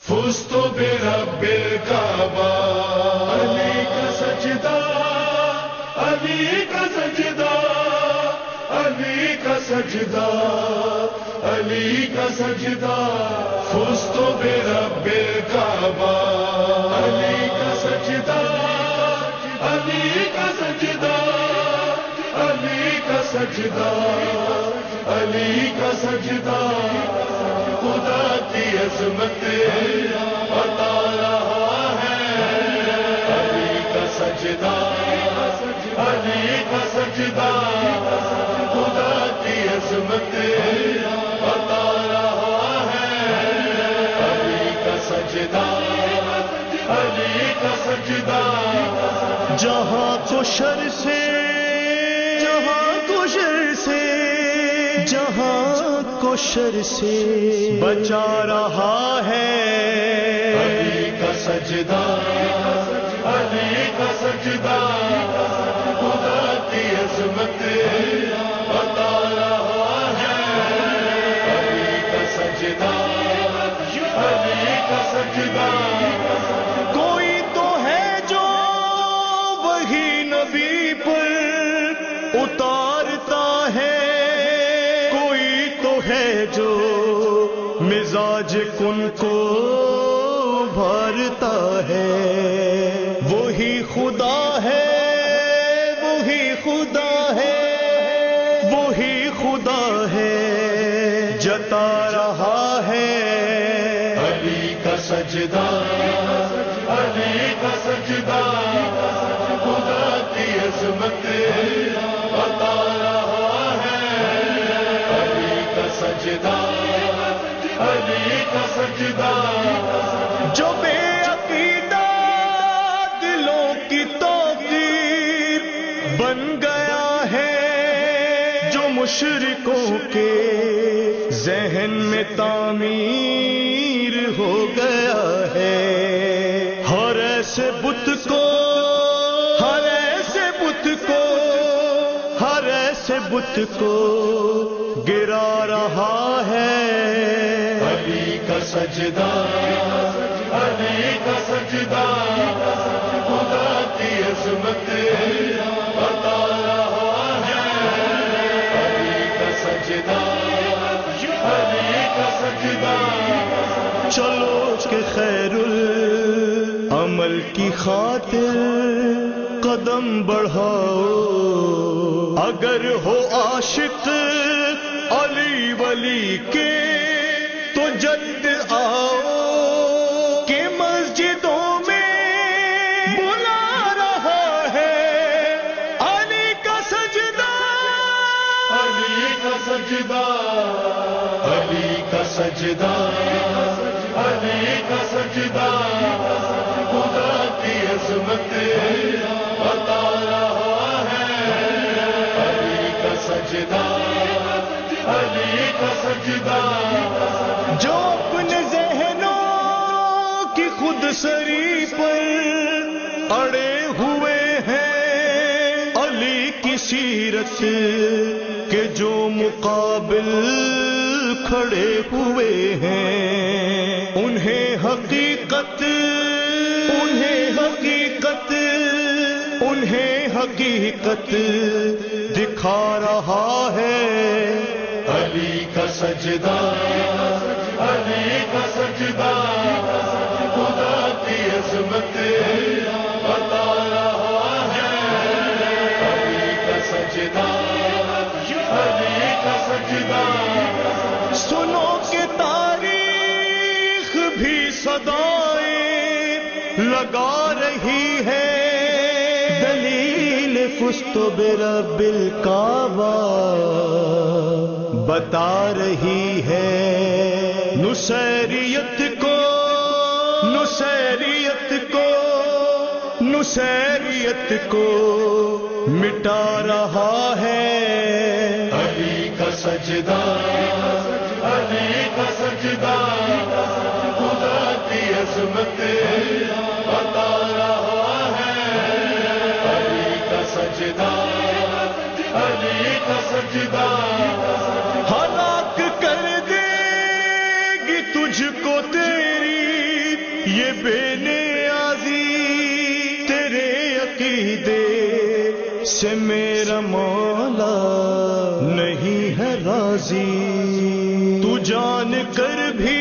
فزت برب الکعبہ، علی کا سجدہ، علی کا سجدہ، علی کا سجدہ، علی کا سجدہ، فزت برب الکعبہ، علی کا سجدہ، علی کا سجدہ، علی کا سجدہ، علی کا سجدہ، خدا کی عظمت بتا رہا ہے، علی کا سجدہ، علی کا سجدہ، خدا کی عظمت بتا رہا ہے، علی کا سجدہ، علی کا سجدہ، جہاں کو شر سے، جہاں کو شر سے، جہاں کو شر سے بچا رہا ہے، علی کا سجدہ، علی کا سجدہ، خدا کی عظمت بتا رہا ہے، علی کا سجدہ، علی کا سجدہ، کوئی تو ہے جو وہی نبی پر اتارتا ہے، کوئی تو ہے جو مزاج کن کو بھرتا ہے، وہی خدا ہے، وہی خدا ہے، وہی خدا ہے، جتا رہا ہے، علی کا سجدہ، علی کا سجدہ، خدا کی عظمت بتا رہا ہے، علی کا سجدہ، علی کا سجدہ، جو بے عقیدہ دلوں کی توقیر بن گیا ہے، جو مشرکوں کے ذہن میں تعمیر ہو گیا ہے، ہر ایسے بت کو، ہر ایسے بت کو، ہر ایسے بت کو گرا رہا ہے، علی کا سجدہ، علی کا سجدہ، خدا کی عظمت بتا رہا ہے، علی کا سجدہ، علی کا سجدہ، چلو کہ خیر العمل کی خاطر قدم بڑھاؤ، اگر ہو عاشق علی ولی کے تو جد آؤ، کہ مسجدوں میں بلا رہا ہے علی کا سجدہ، علی کا سجدہ، علی کا سجدہ، علی کا سجدہ، خدا کی عظمت بتا رہا ہے، علی کا سجدہ، علی کا سجدہ، جو اپنے ذہنوں کی خود سری پر اڑے ہوئے ہیں، علی کی سیرت کے جو مقابل کھڑے ہوئے ہیں، انہیں حقیقت، انہیں حقیقت، انہیں حقیقت دکھا رہا ہے، علی کا سجدہ، علی کا سجدہ، خدا کی عظمت بتا رہا ہے، علی کا سجدہ، علی کا سجدہ، سنو کہ تاریخ بھی صدائیں لگا رہی ہے، دلیل فزت برب الکعبہ بتا رہی ہے، نصیریت کو، نصیریت کو، نصیریت کو مٹا رہا ہے، علی کا سجدہ، علی کا سجدہ، خدا کی عظمت بتا رہا ہے، علی کا سجدہ، علی کا سجدہ، ہلاک کر دے گی تجھ کو تیری یہ بے نیازی تیرے عقیدے سے میرا مولا نہیں ہے راضی. تو جان کر بھی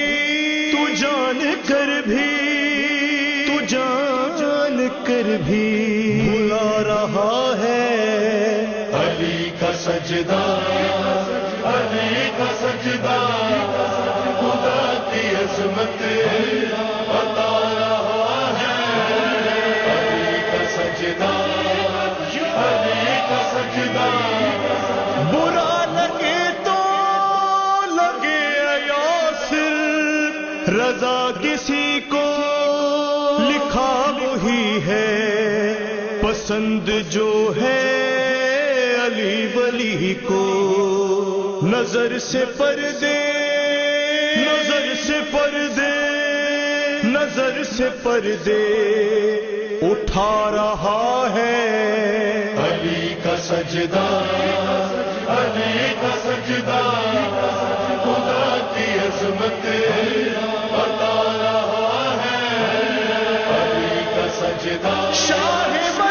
بھلا رہا ہے علی کا سجدہ، علی کا سجدہ، خدا کی عظمت بتا رہا ہے. علی کا سجدہ، علی کا سجدہ. برا لگے تو لگے یاسر، رضا کسی کو لکھا وہی ہے، پسند جو ہے علی ولی کو. نظر سے پردے اٹھا رہا ہے. علی کا سجدہ، علی کا سجدہ، خدا کی عظمت بتا رہا ہے. علی کا سجدہ، شاہ